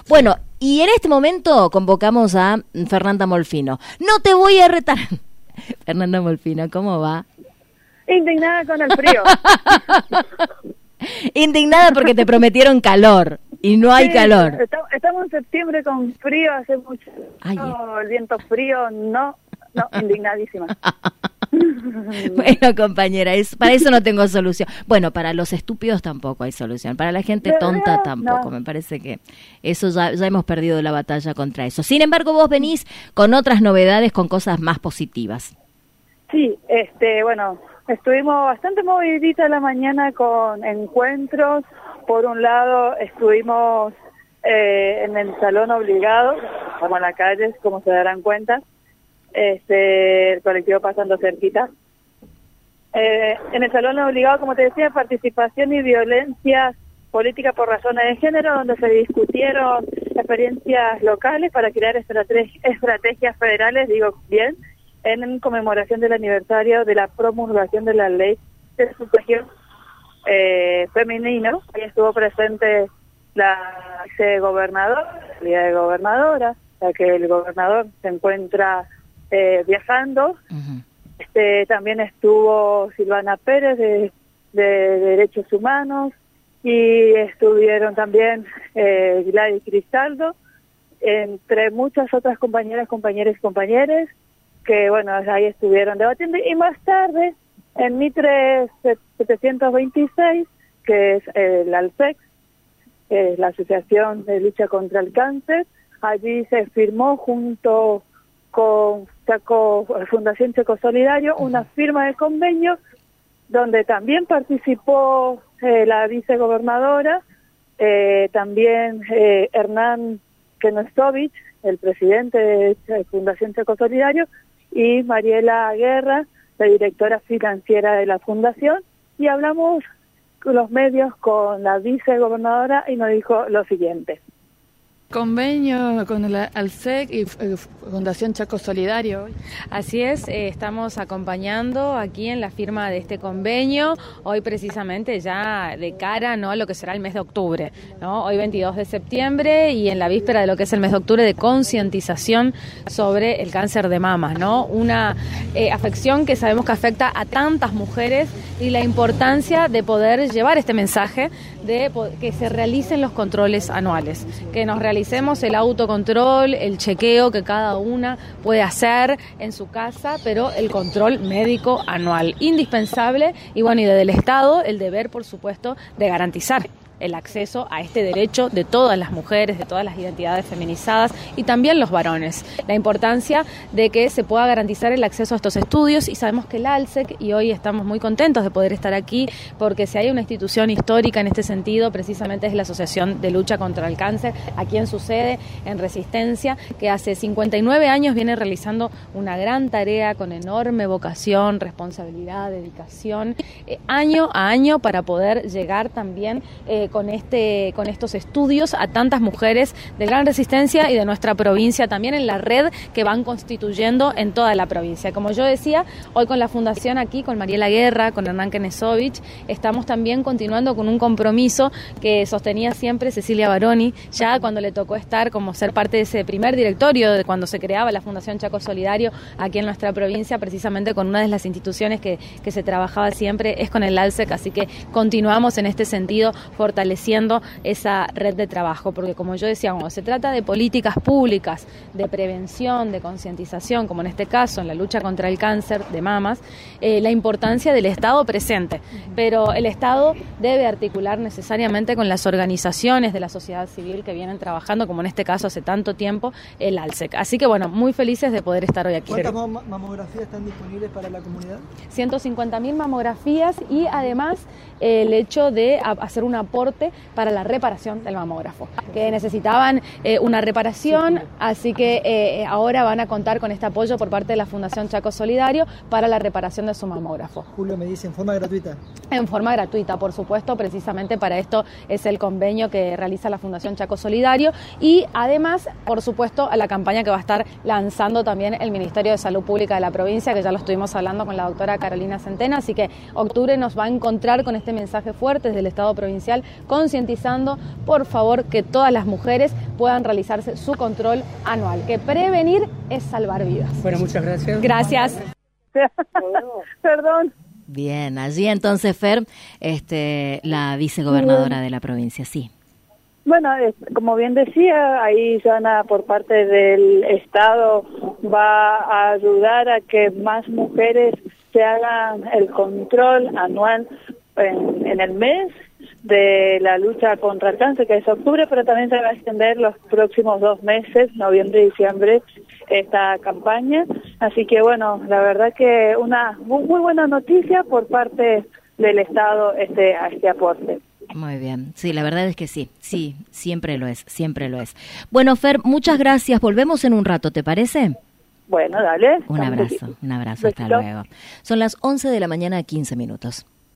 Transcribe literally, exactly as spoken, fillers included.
Bueno, y en este momento convocamos a Fernanda Molfino. No te voy a retar. Fernanda Molfino, ¿cómo va? Indignada con el frío. Indignada porque te prometieron calor y no hay sí, calor. Estamos en septiembre con frío, hace mucho. Ay, no, el viento frío, no, no, indignadísima. Bueno, compañera, es, para eso no tengo solución. Bueno, para los estúpidos tampoco hay solución. Para la gente tonta tampoco. No. Me parece que eso ya, ya hemos perdido la batalla contra eso. Sin embargo, vos venís con otras novedades, con cosas más positivas. Sí, este, bueno, estuvimos bastante moviditas la mañana con encuentros. Por un lado, estuvimos eh, en el Salón Obligado, como en la calle, como se darán cuenta. Este, el colectivo pasando cerquita. Eh, en el Salón Obligado, como te decía, participación y violencia política por razones de género, donde se discutieron experiencias locales para crear estrate- estrategias federales, digo bien, en conmemoración del aniversario de la promulgación de la ley de sufragio eh, femenino. Ahí estuvo presente la vicegobernadora, la de gobernadora, ya que el gobernador se encuentra Eh, viajando. Uh-huh. Este, también estuvo Silvana Pérez de, de, de Derechos Humanos y estuvieron también eh, Gladys Cristaldo, entre muchas otras compañeras, compañeros y compañeros que bueno, ahí estuvieron debatiendo. Y más tarde en Mitre setecientos veintiséis, que es eh, el ALSEC, que es la Asociación de Lucha contra el Cáncer, allí se firmó junto con Chaco, Fundación Chaco Solidario, una firma de convenio donde también participó eh, la vicegobernadora, eh, también eh, Hernán Kenestovich, el presidente de Fundación Chaco Solidario, y Mariela Guerra, la directora financiera de la fundación, y hablamos con los medios con la vicegobernadora y nos dijo lo siguiente. Convenio con la ALSEC y Fundación Chaco Solidario. Así es, eh, estamos acompañando aquí en la firma de este convenio, hoy precisamente ya de cara, ¿no?, a lo que será el mes de octubre, ¿no? Hoy veintidós de septiembre y en la víspera de lo que es el mes de octubre de concientización sobre el cáncer de mama, ¿no? Una eh, afección que sabemos que afecta a tantas mujeres y la importancia de poder llevar este mensaje de que se realicen los controles anuales, que nos realicemos el autocontrol, el chequeo que cada una puede hacer en su casa, pero el control médico anual, indispensable, y bueno, y del Estado el deber, por supuesto, de garantizar el acceso a este derecho de todas las mujeres, de todas las identidades feminizadas y también los varones. La importancia de que se pueda garantizar el acceso a estos estudios, y sabemos que el ALSEC, y hoy estamos muy contentos de poder estar aquí, porque si hay una institución histórica en este sentido, precisamente es la Asociación de Lucha contra el Cáncer, aquí en su sede, en Resistencia, que hace cincuenta y nueve años viene realizando una gran tarea con enorme vocación, responsabilidad, dedicación, eh, año a año, para poder llegar también eh, con este con estos estudios a tantas mujeres de Gran Resistencia y de nuestra provincia, también en la red que van constituyendo en toda la provincia. Como yo decía, hoy con la fundación aquí, con Mariela Guerra, con Hernán Kenestovich, estamos también continuando con un compromiso que sostenía siempre Cecilia Baroni, ya cuando le tocó estar como ser parte de ese primer directorio de cuando se creaba la Fundación Chaco Solidario aquí en nuestra provincia, precisamente con una de las instituciones que, que se trabajaba siempre, es con el ALSEC, así que continuamos en este sentido fortaleciendo esa red de trabajo, porque como yo decía, cuando se trata de políticas públicas, de prevención, de concientización, como en este caso en la lucha contra el cáncer de mamas, eh, la importancia del Estado presente, pero el Estado debe articular necesariamente con las organizaciones de la sociedad civil que vienen trabajando, como en este caso hace tanto tiempo, el ALSEC. Así que bueno, muy felices de poder estar hoy aquí. ¿Cuántas mam- mamografías están disponibles para la comunidad? ciento cincuenta mil mamografías y además eh, el hecho de a- hacer un aporte para la reparación del mamógrafo, que necesitaban eh, una reparación, así que eh, ahora van a contar con este apoyo por parte de la Fundación Chaco Solidario para la reparación de su mamógrafo. Julio me dice, ¿en forma gratuita? En forma gratuita, por supuesto, precisamente para esto es el convenio que realiza la Fundación Chaco Solidario, y además, por supuesto, a la campaña que va a estar lanzando también el Ministerio de Salud Pública de la provincia, que ya lo estuvimos hablando con la doctora Carolina Centena, así que octubre nos va a encontrar con este mensaje fuerte desde el Estado provincial concientizando, por favor, que todas las mujeres puedan realizarse su control anual, que prevenir es salvar vidas. Bueno, muchas gracias. Gracias. Perdón. Bien, allí entonces, Fer, este, la vicegobernadora de la provincia, sí. Bueno, es, como bien decía, ahí Joana por parte del Estado va a ayudar a que más mujeres se hagan el control anual en, en el mes de la lucha contra el cáncer, que es octubre, pero también se va a extender los próximos dos meses, noviembre y diciembre, esta campaña. Así que bueno, la verdad que una muy buena noticia por parte del Estado este a este aporte. Muy bien, sí, la verdad es que sí, sí, siempre lo es, siempre lo es. Bueno, Fer, muchas gracias, volvemos en un rato, ¿te parece? Bueno, dale. Un abrazo, un abrazo, hasta luego. Son las once de la mañana, quince minutos.